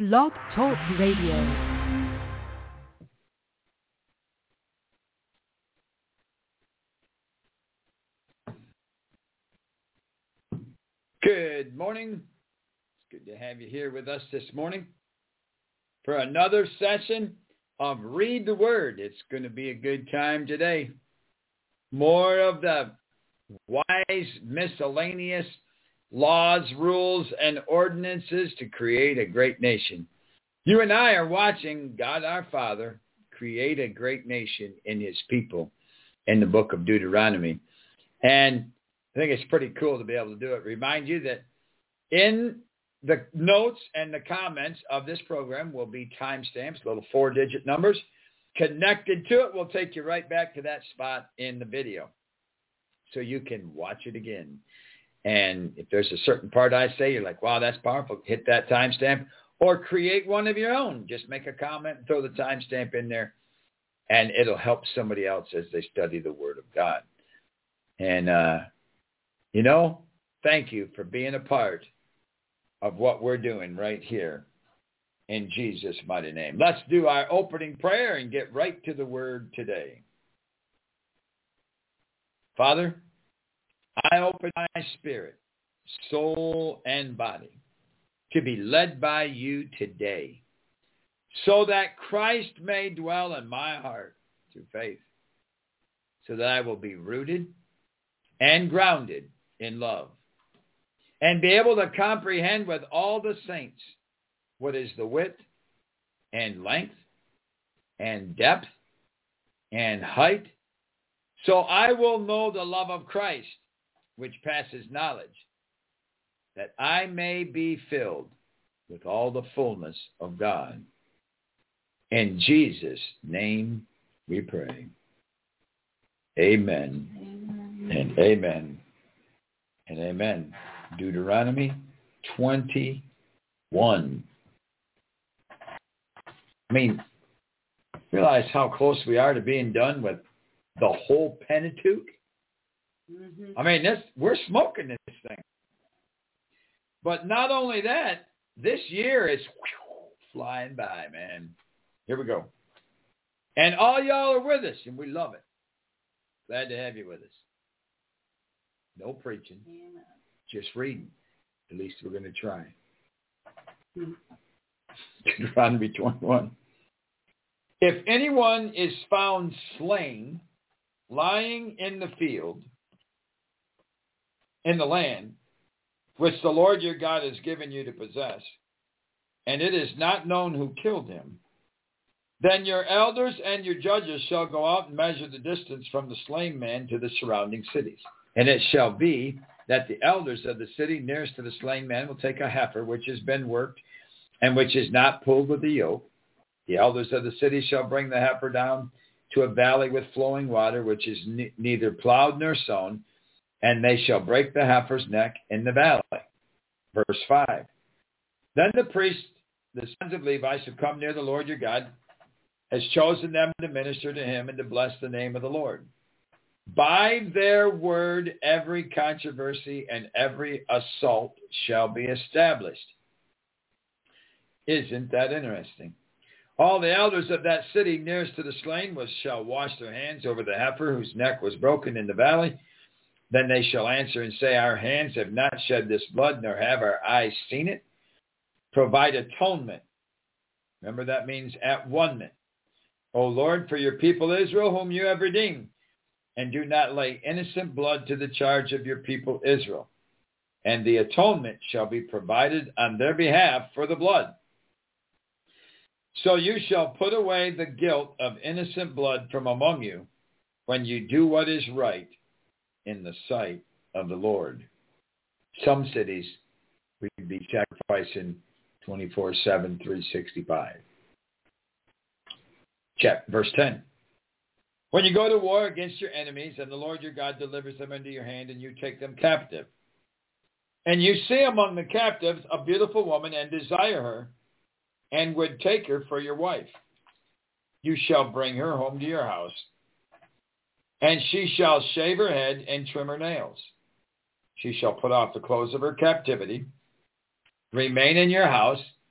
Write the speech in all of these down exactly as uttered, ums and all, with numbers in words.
Blog Talk Radio. Good morning. It's good to have you here with us this morning for another session of Read the Word. It's going to be a good time today. More of the wise, miscellaneous laws, rules, and ordinances to create a great nation. You and I are watching God our Father create a great nation in his people in the book of Deuteronomy. And I think it's pretty cool to be able to do it. Remind you that in the notes and the comments of this program will be timestamps, little four-digit numbers. Connected to it will take you right back to that spot in the video so you can watch it again. And if there's a certain part I say, you're like, wow, that's powerful, hit that timestamp or create one of your own. Just make a comment and throw the timestamp in there, and it'll help somebody else as they study the Word of God. And, uh, you know, thank you for being a part of what we're doing right here in Jesus' mighty name. Let's do our opening prayer and get right to the Word today. Father, I open my spirit, soul, and body to be led by you today so that Christ may dwell in my heart through faith, so that I will be rooted and grounded in love and be able to comprehend with all the saints what is the width and length and depth and height, so I will know the love of Christ, which passes knowledge, that I may be filled with all the fullness of God. In Jesus' name we pray. Amen, amen. and amen and amen. Deuteronomy twenty-one. I mean, realize how close we are to being done with the whole Pentateuch? Mm-hmm. I mean, this, we're smoking this thing. But not only that, this year is whew, flying by, man. Here we go. And all y'all are with us, and we love it. Glad to have you with us. No preaching, yeah. Just reading. At least we're going to try. Mm-hmm. Deuteronomy twenty-one. If anyone is found slain, lying in the field, in the land, which the Lord your God has given you to possess, and it is not known who killed him, then your elders and your judges shall go out and measure the distance from the slain man to the surrounding cities. And it shall be that the elders of the city nearest to the slain man will take a heifer which has been worked and which is not pulled with the yoke. The elders of the city shall bring the heifer down to a valley with flowing water, which is ne- neither plowed nor sown, and they shall break the heifer's neck in the valley. Verse five. Then the priest, the sons of Levi, shall come near the Lord your God, has chosen them to minister to him and to bless the name of the Lord. By their word every controversy and every assault shall be established. Isn't that interesting? All the elders of that city nearest to the slain was shall wash their hands over the heifer whose neck was broken in the valley. Then they shall answer and say, our hands have not shed this blood, nor have our eyes seen it. Provide atonement. Remember, that means at one-ment. O Lord, for your people Israel, whom you have redeemed, and do not lay innocent blood to the charge of your people Israel. And the atonement shall be provided on their behalf for the blood. So you shall put away the guilt of innocent blood from among you when you do what is right in the sight of the Lord. Some cities we'd be sacrificing twenty-four seven, three sixty-five. Check verse ten. When you go to war against your enemies, and the Lord your God delivers them into your hand, and you take them captive, and you see among the captives a beautiful woman, and desire her, and would take her for your wife, you shall bring her home to your house, and she shall shave her head and trim her nails. She shall put off the clothes of her captivity, remain in your house,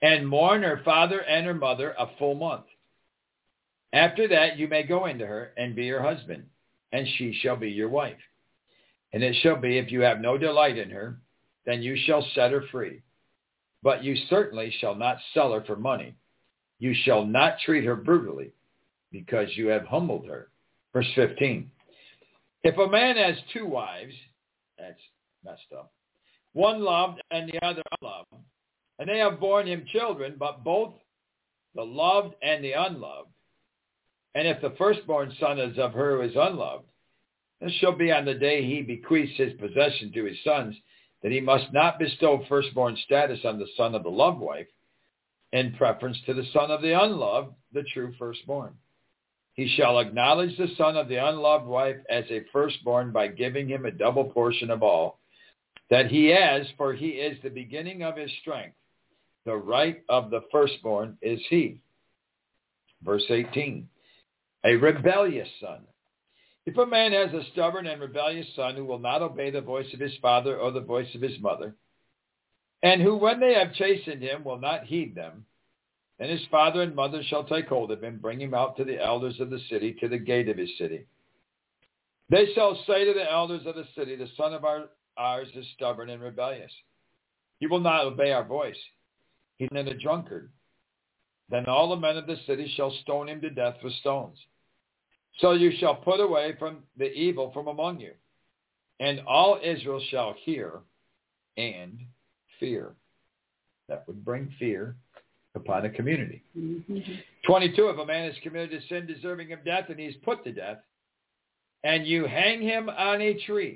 and mourn her father and her mother a full month. After that you may go into her and be her husband, and she shall be your wife. And it shall be, if you have no delight in her, then you shall set her free. But you certainly shall not sell her for money. You shall not treat her brutally, because you have humbled her. Verse fifteen. If a man has two wives, that's messed up, one loved and the other unloved, and they have borne him children, but both the loved and the unloved, and if the firstborn son is of her who is unloved, this shall be on the day he bequeaths his possession to his sons, that he must not bestow firstborn status on the son of the loved wife in preference to the son of the unloved, the true firstborn. He shall acknowledge the son of the unloved wife as a firstborn by giving him a double portion of all that he has, for he is the beginning of his strength. The right of the firstborn is he. Verse eighteen. A rebellious son. If a man has a stubborn and rebellious son who will not obey the voice of his father or the voice of his mother, and who, when they have chastened him, will not heed them, then his father and mother shall take hold of him, bring him out to the elders of the city, to the gate of his city. They shall say to the elders of the city, the son of our, ours is stubborn and rebellious. He will not obey our voice. He is a drunkard. Then all the men of the city shall stone him to death with stones. So you shall put away from the evil from among you, and all Israel shall hear and fear. That would bring fear upon a community. Mm-hmm. twenty-two, if a man has committed a sin deserving of death and he is put to death, and you hang him on a tree,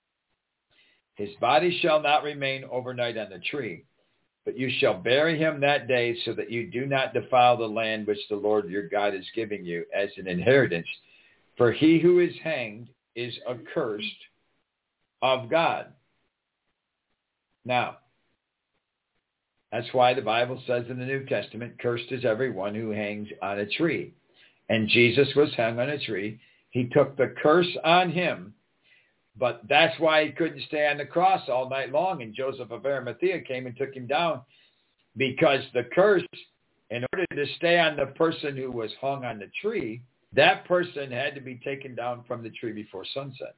his body shall not remain overnight on the tree, but you shall bury him that day, so that you do not defile the land which the Lord your God is giving you as an inheritance. For he who is hanged is accursed of God. Now, that's why the Bible says in the New Testament, cursed is everyone who hangs on a tree. And Jesus was hung on a tree. He took the curse on him. But that's why he couldn't stay on the cross all night long. And Joseph of Arimathea came and took him down, because the curse, in order to stay on the person who was hung on the tree, that person had to be taken down from the tree before sunset.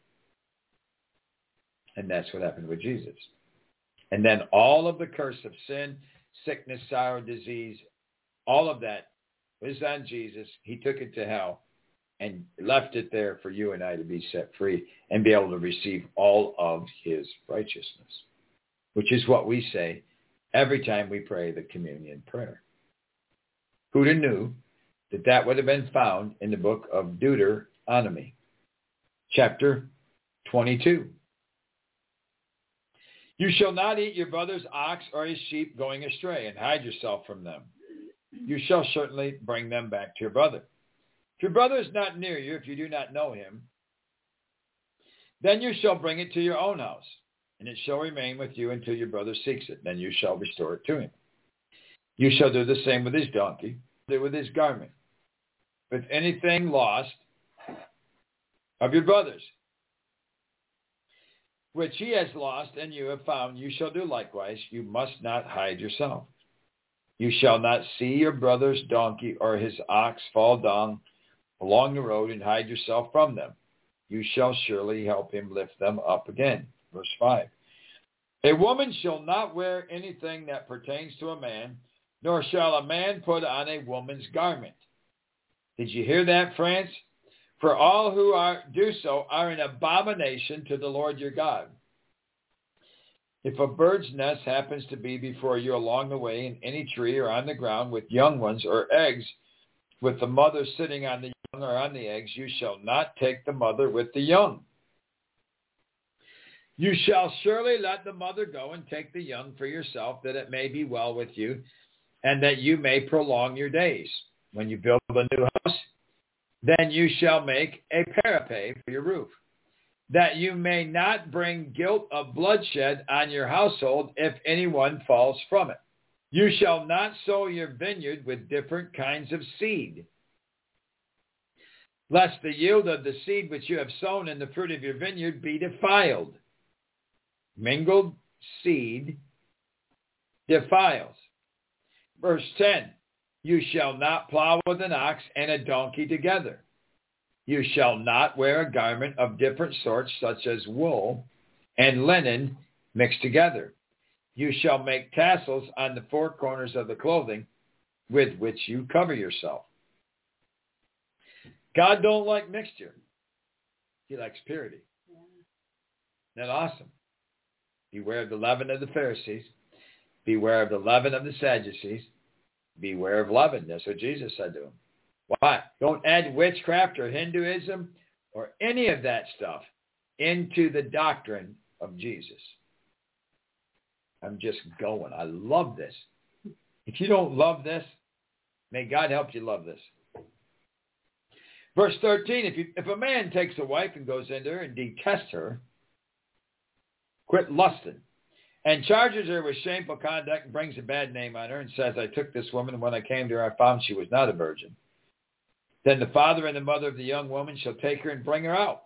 And that's what happened with Jesus. And then all of the curse of sin, sickness, sorrow, disease, all of that was on Jesus. He took it to hell and left it there for you and I to be set free and be able to receive all of his righteousness, which is what we say every time we pray the communion prayer. Who'd have knew that that would have been found in the book of Deuteronomy, chapter twenty-two. You shall not eat your brother's ox or his sheep going astray, and hide yourself from them. You shall certainly bring them back to your brother. If your brother is not near you, if you do not know him, then you shall bring it to your own house, and it shall remain with you until your brother seeks it. Then you shall restore it to him. You shall do the same with his donkey, do with his garment. With anything lost of your brother's, which he has lost and you have found, you shall do likewise. You must not hide yourself. You shall not see your brother's donkey or his ox fall down along the road and hide yourself from them. You shall surely help him lift them up again. Verse five. A woman shall not wear anything that pertains to a man, nor shall a man put on a woman's garment. Did you hear that, France? For all who are do so are an abomination to the Lord your God. If a bird's nest happens to be before you along the way in any tree or on the ground with young ones or eggs, with the mother sitting on the young or on the eggs, you shall not take the mother with the young. You shall surely let the mother go and take the young for yourself, that it may be well with you, and that you may prolong your days. When you build a new house, then you shall make a parapet for your roof, that you may not bring guilt of bloodshed on your household if anyone falls from it. You shall not sow your vineyard with different kinds of seed, lest the yield of the seed which you have sown in the fruit of your vineyard be defiled. Mingled seed defiles. Verse ten, you shall not plow with an ox and a donkey together. You shall not wear a garment of different sorts, such as wool and linen mixed together. You shall make tassels on the four corners of the clothing with which you cover yourself. God don't like mixture. He likes purity. Yeah. Isn't that awesome? Beware of the leaven of the Pharisees. Beware of the leaven of the Sadducees. Beware of leaven. That's what Jesus said to him. Why? Don't add witchcraft or Hinduism or any of that stuff into the doctrine of Jesus. I'm just going. I love this. If you don't love this, may God help you love this. Verse thirteen, if, you, if a man takes a wife and goes into her and detests her, quit lusting, and charges her with shameful conduct and brings a bad name on her and says, I took this woman, and when I came to her, I found she was not a virgin. Then the father and the mother of the young woman shall take her and bring her out.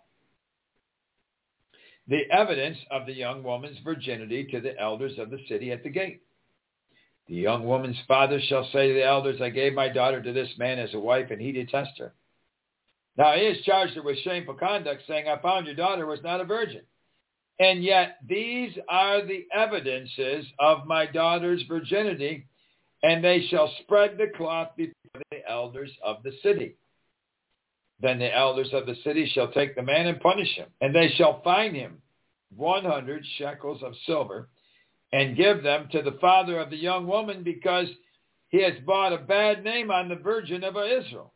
The evidence of the young woman's virginity to the elders of the city at the gate. The young woman's father shall say to the elders, I gave my daughter to this man as a wife, and he detests her. Now he has charged her with shameful conduct, saying, I found your daughter was not a virgin. And yet these are the evidences of my daughter's virginity, and they shall spread the cloth before the elders of the city. Then the elders of the city shall take the man and punish him, and they shall fine him one hundred shekels of silver, and give them to the father of the young woman, because he has brought a bad name on the virgin of Israel.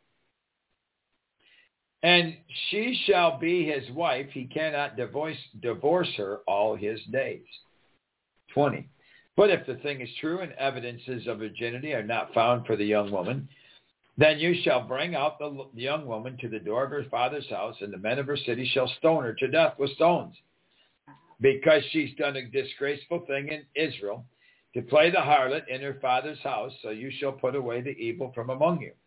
And she shall be his wife. He cannot divorce, divorce her all his days. twenty. But if the thing is true and evidences of virginity are not found for the young woman, then you shall bring out the young woman to the door of her father's house, and the men of her city shall stone her to death with stones, because she's done a disgraceful thing in Israel, to play the harlot in her father's house, so you shall put away the evil from among you.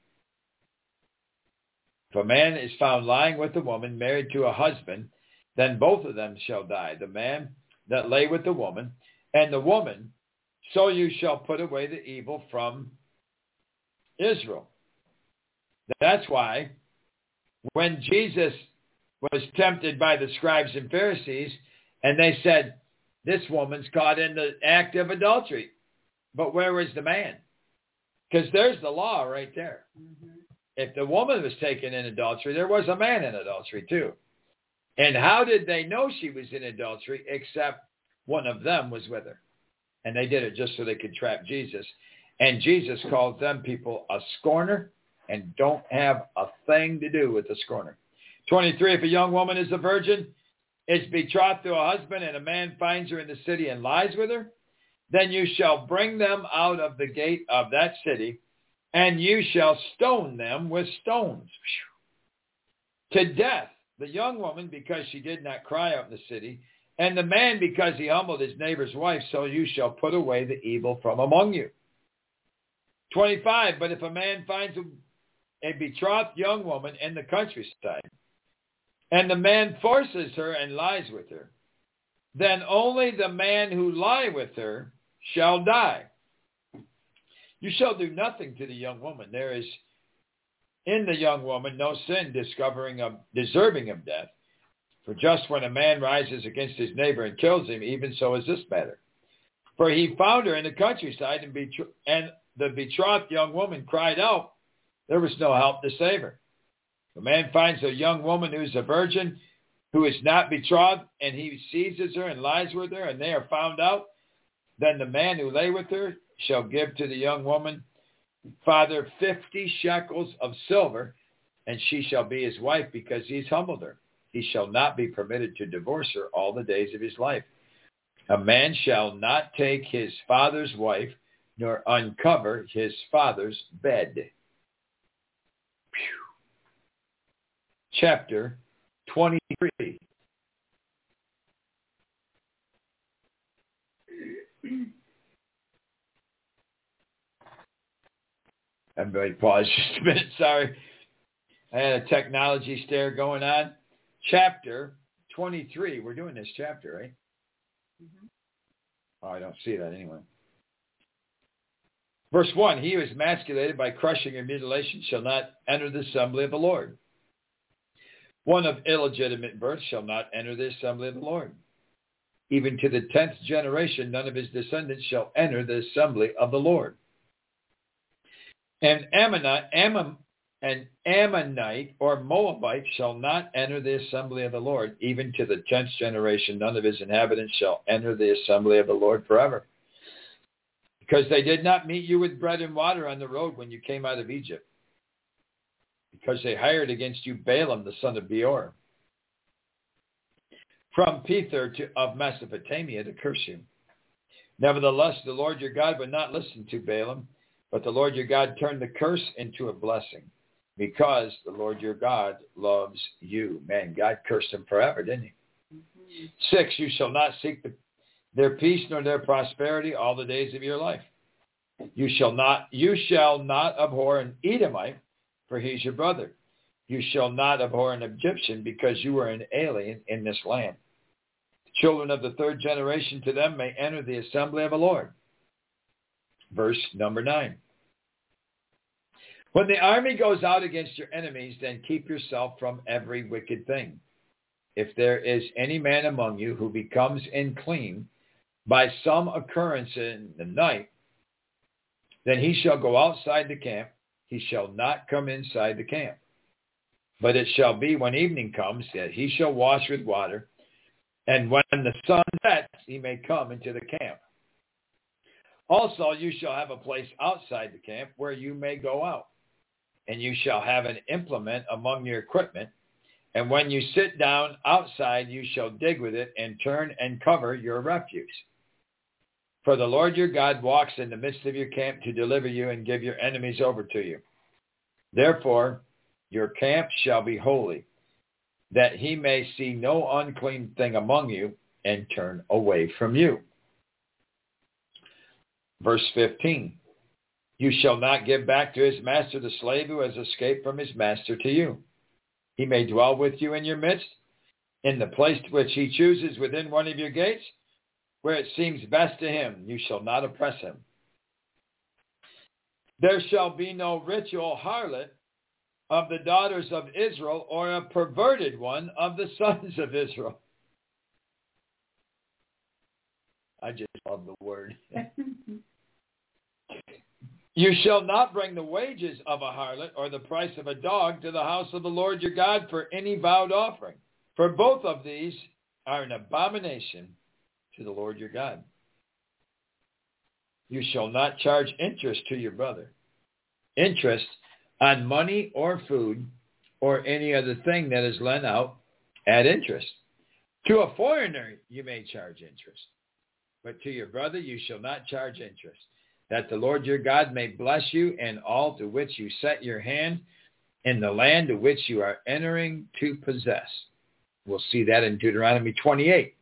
If a man is found lying with a woman married to a husband, then both of them shall die, the man that lay with the woman, and the woman, so you shall put away the evil from Israel. That's why when Jesus was tempted by the scribes and Pharisees, and they said, this woman's caught in the act of adultery, but where is the man? Because there's the law right there. Mm-hmm. If the woman was taken in adultery, there was a man in adultery too. And how did they know she was in adultery except one of them was with her? And they did it just so they could trap Jesus. And Jesus called them people a scorner, and don't have a thing to do with the scorner. twenty-three, if a young woman is a virgin, is betrothed to a husband, and a man finds her in the city and lies with her, then you shall bring them out of the gate of that city, and you shall stone them with stones to death, the young woman because she did not cry out in the city, and the man because he humbled his neighbor's wife, so you shall put away the evil from among you. twenty-five, but if a man finds a a betrothed young woman in the countryside, and the man forces her and lies with her, then only the man who lie with her shall die. You shall do nothing to the young woman. There is in the young woman no sin discovering of, deserving of death. For just when a man rises against his neighbor and kills him, even so is this matter. For he found her in the countryside, and, betro- and the betrothed young woman cried out. There was no help to save her. The man finds a young woman who is a virgin, who is not betrothed, and he seizes her and lies with her, and they are found out. Then the man who lay with her shall give to the young woman, father, fifty shekels of silver, and she shall be his wife, because he's humbled her. He shall not be permitted to divorce her all the days of his life. A man shall not take his father's wife, nor uncover his father's bed. Chapter twenty-three. Everybody pause just a minute. Sorry. I had a technology stare going on. Chapter twenty-three. We're doing this chapter, right? Mm-hmm. Oh, I don't see that anyway. Verse one, he who is emasculated by crushing or mutilation shall not enter the assembly of the Lord. One of illegitimate birth shall not enter the assembly of the Lord. Even to the tenth generation, none of his descendants shall enter the assembly of the Lord. An Ammonite, Ammon, an Ammonite or Moabite shall not enter the assembly of the Lord. Even to the tenth generation, none of his inhabitants shall enter the assembly of the Lord forever. Because they did not meet you with bread and water on the road when you came out of Egypt. Because they hired against you Balaam, the son of Beor, from Pether to, of Mesopotamia to curse you. Nevertheless, the Lord your God would not listen to Balaam, but the Lord your God turned the curse into a blessing, because the Lord your God loves you. Man, God cursed him forever, didn't he? Mm-hmm. Six, you shall not seek the, their peace nor their prosperity all the days of your life. You shall not, you shall not abhor an Edomite, for he's your brother. You shall not abhor an Egyptian, because you are an alien in this land. The children of the third generation to them may enter the assembly of the Lord. Verse number nine. When the army goes out against your enemies, then keep yourself from every wicked thing. If there is any man among you who becomes unclean by some occurrence in the night, then he shall go outside the camp. He shall not come inside the camp. But it shall be when evening comes that he shall wash with water, and when the sun sets, he may come into the camp. Also, you shall have a place outside the camp where you may go out, and you shall have an implement among your equipment, and when you sit down outside, you shall dig with it and turn and cover your refuse. For the Lord your God walks in the midst of your camp to deliver you and give your enemies over to you. Therefore, your camp shall be holy, that he may see no unclean thing among you and turn away from you. Verse fifteen, you shall not give back to his master the slave who has escaped from his master to you. He may dwell with you in your midst, in the place which he chooses within one of your gates, where it seems best to him. You shall not oppress him. There shall be no ritual harlot of the daughters of Israel, or a perverted one of the sons of Israel. I just love the word. You shall not bring the wages of a harlot or the price of a dog to the house of the Lord your God for any vowed offering. For both of these are an abomination to the Lord your God. You shall not charge interest to your brother. Interest on money or food or any other thing that is lent out at interest. To a foreigner you may charge interest, but to your brother you shall not charge interest, that the Lord your God may bless you in all to which you set your hand in the land to which you are entering to possess. We'll see that in Deuteronomy twenty-eight.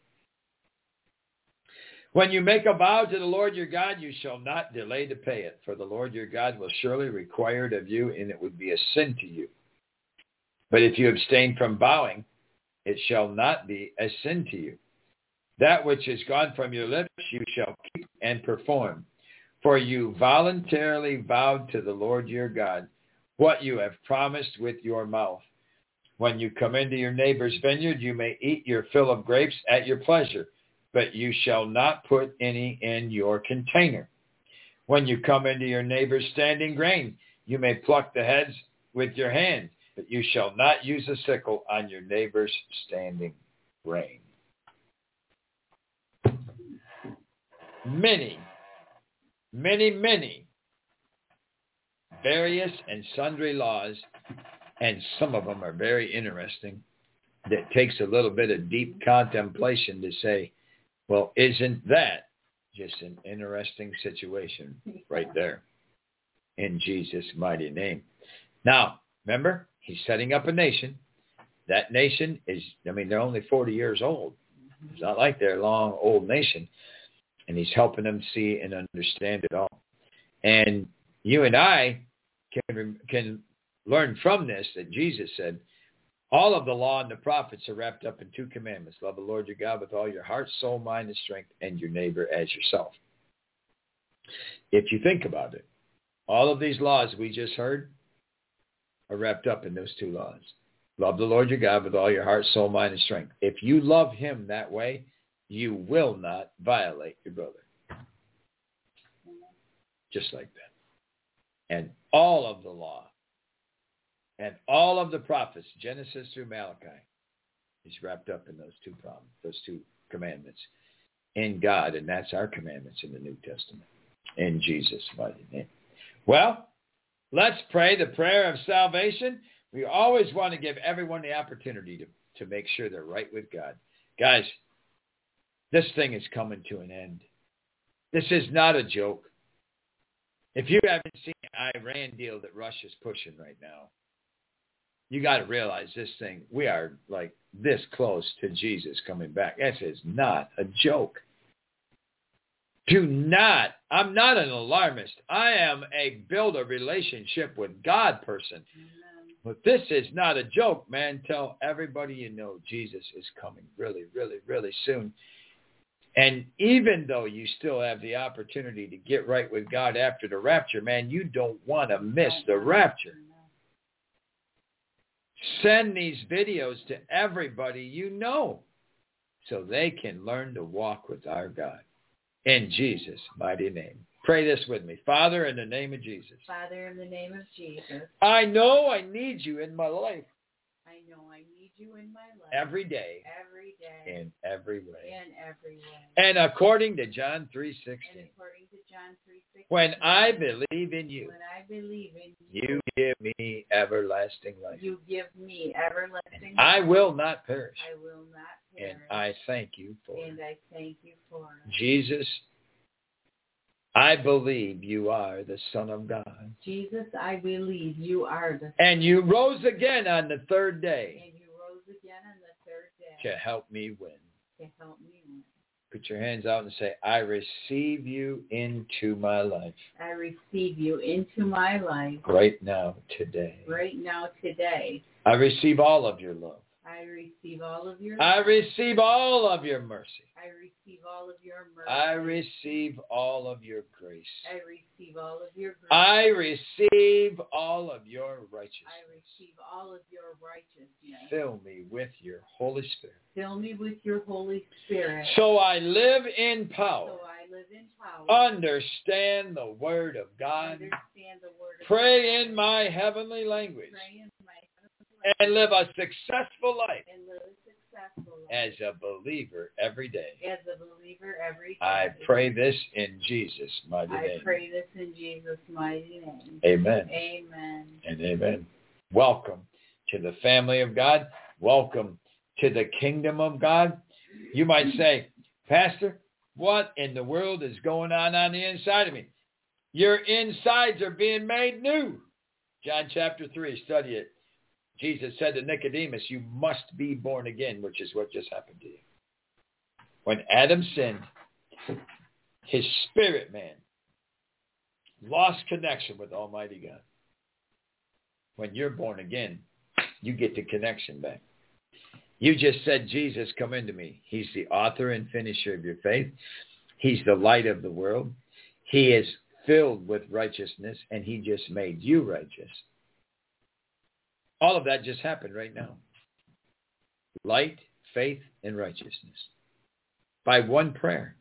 When you make a vow to the Lord your God, you shall not delay to pay it, for the Lord your God will surely require it of you, and it would be a sin to you. But if you abstain from vowing, it shall not be a sin to you. That which is gone from your lips you shall keep and perform, for you voluntarily vowed to the Lord your God what you have promised with your mouth. When you come into your neighbor's vineyard, you may eat your fill of grapes at your pleasure, but you shall not put any in your container. When you come into your neighbor's standing grain, you may pluck the heads with your hand, but you shall not use a sickle on your neighbor's standing grain. Many, many, many various and sundry laws, and some of them are very interesting, that takes a little bit of deep contemplation to say, well, isn't that just an interesting situation right there in Jesus' mighty name? Now, remember, he's setting up a nation. That nation is, I mean, they're only forty years old. It's not like they're a long, old nation. And he's helping them see and understand it all. And you and I can, can learn from this that Jesus said, all of the law and the prophets are wrapped up in two commandments. Love the Lord your God with all your heart, soul, mind, and strength, and your neighbor as yourself. If you think about it, All of these laws we just heard are wrapped up in those two laws. Love the Lord your God with all your heart, soul, mind, and strength. If you love him that way, you will not violate your brother. Just like that. And all of the law and all of the prophets, Genesis through Malachi, is wrapped up in those two problems, those two commandments in God. And that's our commandments in the New Testament. In Jesus' mighty name. Well, let's pray the prayer of salvation. We always want to give everyone the opportunity to, to make sure they're right with God. Guys, this thing is coming to an end. This is not a joke. If you haven't seen the Iran deal that Russia's pushing right now, you got to realize this thing, we are like this close to Jesus coming back. This is not a joke. Do not, I'm not an alarmist. I am a build a relationship with God person. But this is not a joke, man. Tell everybody you know Jesus is coming really, really, really soon. And even though you still have the opportunity to get right with God after the rapture, man, you don't want to miss the rapture. Send these videos to everybody you know so they can learn to walk with our God. In Jesus' mighty name. Pray this with me. Father, in the name of Jesus. Father, in the name of Jesus. I know I need you in my life. I know I need you in my life. Every day. Every day. In every way. In every way. And according to John three sixteen. And according to John three sixteen. When I believe in you. When I believe in you. You give me everlasting life. You give me everlasting life. I will not perish. I will not perish. And I thank you for it. And I thank you for it. Jesus, I believe you are the Son of God. Jesus, I believe you are the Son. And you rose again on the third day. And you rose again on the third day. To help me win. To help me win. Put your hands out and say, I receive you into my life. I receive you into my life. Right now, today. Right now, today. I receive all of your love. I receive all of your love. I receive all of your mercy. I receive all of your mercy. I receive all of your grace. I receive all of your grace. I receive all of your righteousness. I receive all of your righteousness. Fill me with your Holy Spirit. Fill me with your Holy Spirit. So I live in power. So I live in power. Understand the Word of God. Understand the Word of Pray God. in my heavenly language. Pray in my and live a successful life and live a successful life as a believer every day. As a believer every day. I pray this in Jesus' mighty I name. I pray this in Jesus' mighty name. Amen. Amen. And amen. Welcome to the family of God. Welcome to the kingdom of God. You might say, Pastor, what in the world is going on on the inside of me? Your insides are being made new. John chapter three, study it. Jesus said to Nicodemus, you must be born again, which is what just happened to you. When Adam sinned, his spirit man lost connection with Almighty God. When you're born again, you get the connection back. You just said, Jesus, come into me. He's the author and finisher of your faith. He's the light of the world. He is filled with righteousness, and he just made you righteous. All of that just happened right now. Light, faith, and righteousness. By one prayer.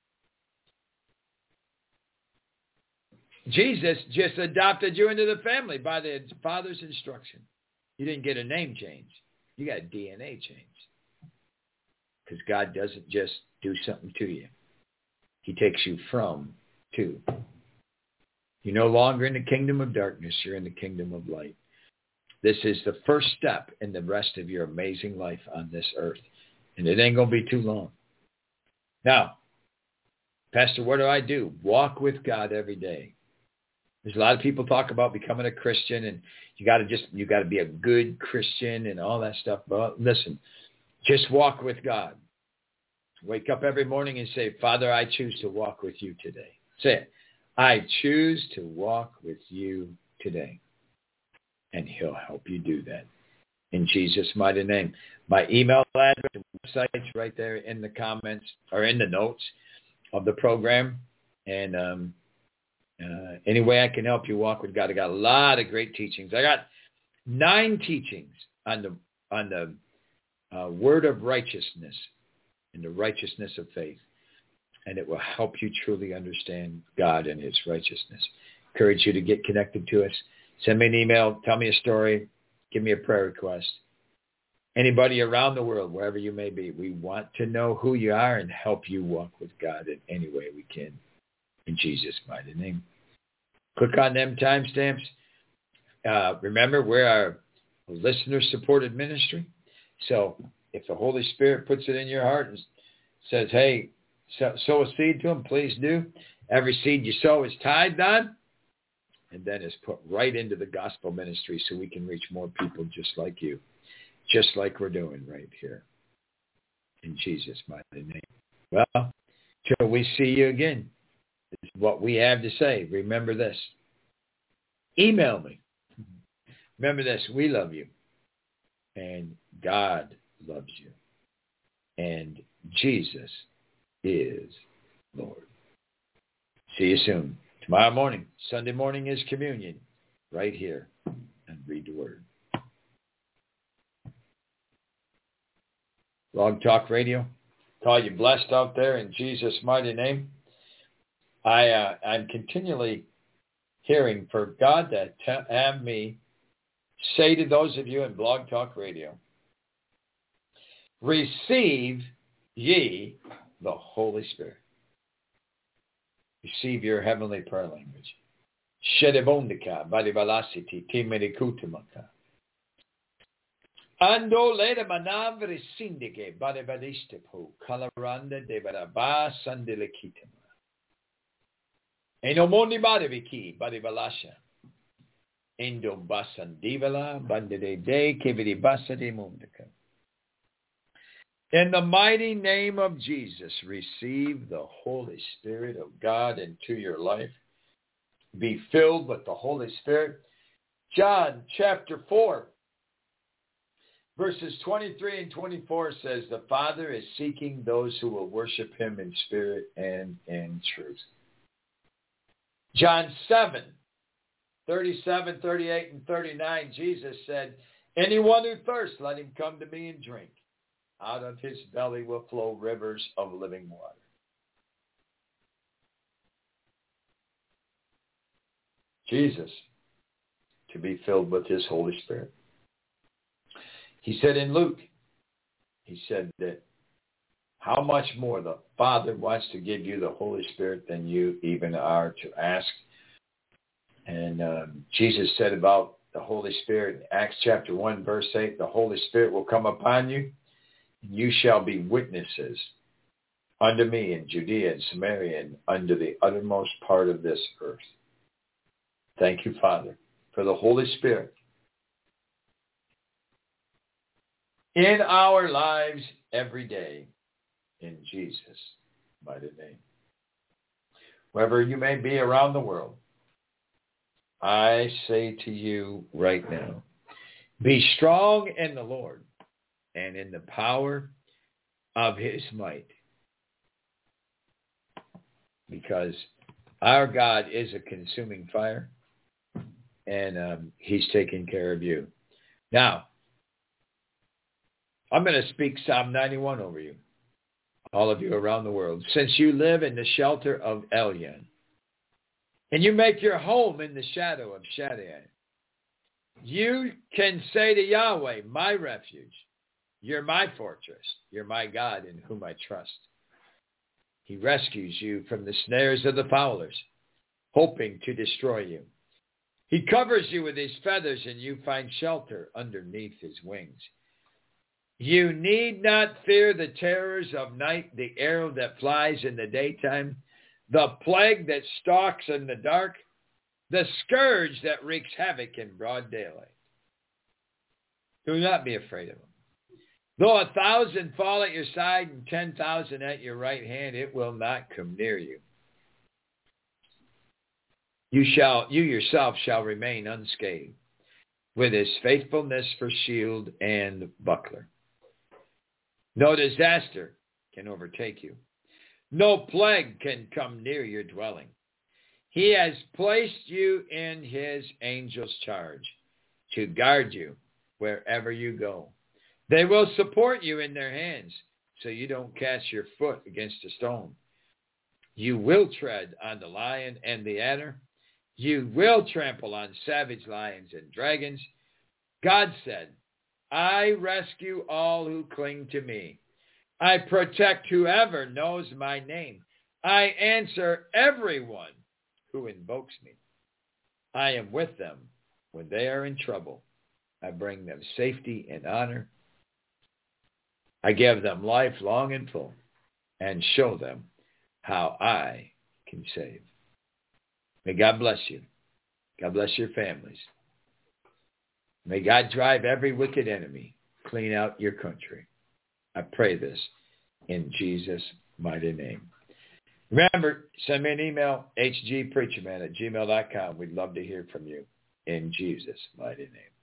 Jesus just adopted you into the family by the Father's instruction. You didn't get a name change. You got a D N A change. Because God doesn't just do something to you. He takes you from to. You're no longer in the kingdom of darkness. You're in the kingdom of light. This is the first step in the rest of your amazing life on this earth. And it ain't going to be too long. Now, Pastor, what do I do? Walk with God every day. There's a lot of people talk about becoming a Christian, and you got to just, you got to be a good Christian and all that stuff. But listen, just walk with God. Wake up every morning and say, Father, I choose to walk with you today. Say it. I choose to walk with you today. And he'll help you do that. In Jesus' mighty name. My email address and website is right there in the comments or in the notes of the program. And um, Uh, any way I can help you walk with God. I got a lot of great teachings. I got nine teachings on the on the uh, word of righteousness and the righteousness of faith. And it will help you truly understand God and his righteousness. Encourage you to get connected to us. Send me an email. Tell me a story. Give me a prayer request. Anybody around the world, wherever you may be, we want to know who you are and help you walk with God in any way we can. In Jesus' mighty name. Click on them timestamps. Uh, remember, we're our listener-supported ministry. So if the Holy Spirit puts it in your heart and says, hey, So, sow a seed to him, please do. Every seed you sow is tithed on and then is put right into the gospel ministry so we can reach more people just like you, just like we're doing right here. In Jesus' mighty name. Well, till we see you again, this is what we have to say. Remember this. Email me. Remember this. We love you. And God loves you. And Jesus is Lord. See you soon. Tomorrow morning, Sunday morning is communion right here and Read the Word. Blog Talk Radio. Call you blessed out there in Jesus' mighty name. I, uh, I'm continually hearing for God to t- have me say to those of you in Blog Talk Radio, receive ye the Holy Spirit. Receive your heavenly prayer language. Shedebondika, badibalasiti, timerikutumaka. Ando leda manavri sindike, badibadistepu, kalaranda de badaba sandelekitama. Eno mondi badibiki, badibalasha. Endo basandivala, bandide de, kividi basade mundika. In the mighty name of Jesus, receive the Holy Spirit of God into your life. Be filled with the Holy Spirit. John chapter four, verses twenty-three and twenty-four says, the Father is seeking those who will worship him in spirit and in truth. John seven, thirty-seven, thirty-eight, and thirty-nine, Jesus said, anyone who thirsts, let him come to me and drink. Out of his belly will flow rivers of living water. Jesus, to be filled with his Holy Spirit. He said in Luke, he said that how much more the Father wants to give you the Holy Spirit than you even are to ask. And um, Jesus said about the Holy Spirit in Acts chapter one, verse eight, the Holy Spirit will come upon you. You shall be witnesses unto me in Judea and Samaria and unto the uttermost part of this earth. Thank you, Father, for the Holy Spirit in our lives every day in Jesus' mighty name. Wherever you may be around the world, I say to you right now, be strong in the Lord and in the power of his might. Because our God is a consuming fire, and um, he's taking care of you. Now, I'm going to speak Psalm ninety-one over you, all of you around the world. Since you live in the shelter of Elyon, and you make your home in the shadow of Shaddai, you can say to Yahweh, my refuge, you're my fortress, you're my God in whom I trust. He rescues you from the snares of the fowlers, hoping to destroy you. He covers you with his feathers, and you find shelter underneath his wings. You need not fear the terrors of night, the arrow that flies in the daytime, the plague that stalks in the dark, the scourge that wreaks havoc in broad daylight. Do not be afraid of them. Though a thousand fall at your side and ten thousand at your right hand, it will not come near you. You shall, you yourself shall remain unscathed, with his faithfulness for shield and buckler. No disaster can overtake you. No plague can come near your dwelling. He has placed you in his angels' charge to guard you wherever you go. They will support you in their hands so you don't cast your foot against a stone. You will tread on the lion and the adder. You will trample on savage lions and dragons. God said, I rescue all who cling to me. I protect whoever knows my name. I answer everyone who invokes me. I am with them when they are in trouble. I bring them safety and honor. I give them life long and full and show them how I can save. May God bless you. God bless your families. May God drive every wicked enemy, clean out your country. I pray this in Jesus' mighty name. Remember, send me an email, h g preacher man at gmail dot com. We'd love to hear from you in Jesus' mighty name.